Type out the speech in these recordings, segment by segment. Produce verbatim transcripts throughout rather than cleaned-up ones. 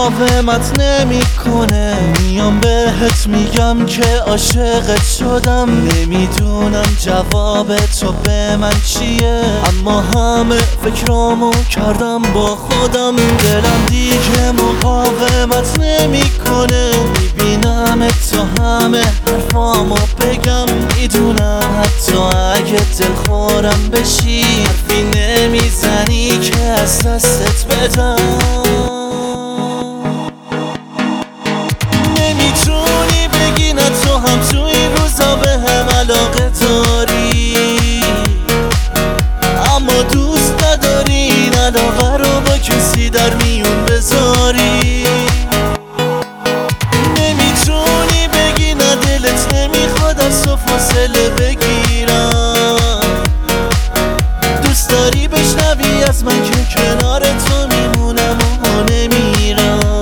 مقاومت نمیکنه. میام بهت میگم که عاشقت شدم، نمیدونم جواب تو به من چیه، اما همه فکرامو کردم با خودم. دلم دیگه مقاومت نمیکنه، میبینم تو همه حرفامو بگم. میدونم حتی اگه دلخورم بشی حرفی نمیزنی که از دستت بدم. نمیتونی بگی نه تو هم تو این روزا به هم علاقه داری، اما دوست نداری این علاقه رو با کسی در میون بذاری. نمیتونی بگی نه دلت نمیخواد از تو فاصله بگیرم، دوست داری بشنوی از من که کنار تو میمونم و نمیرم.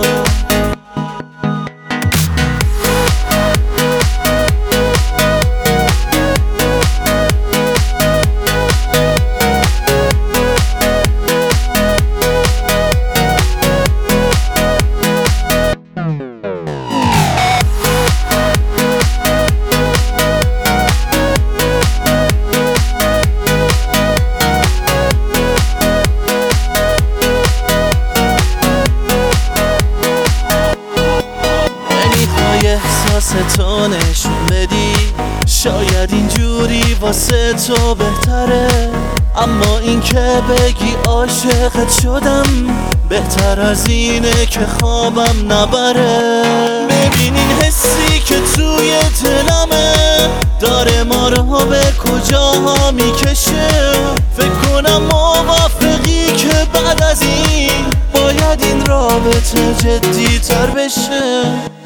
احساس تو نشون بدی، شاید اینجوری واسه تو بهتره، اما این که بگی عاشقت شدم بهتر از اینه که خوابم نبره. ببین این حسی که توی دلمه داره ما رو به کجاها میکشه. فکر کنم موافقی که بعد از این باید این رابطه جدی تر بشه.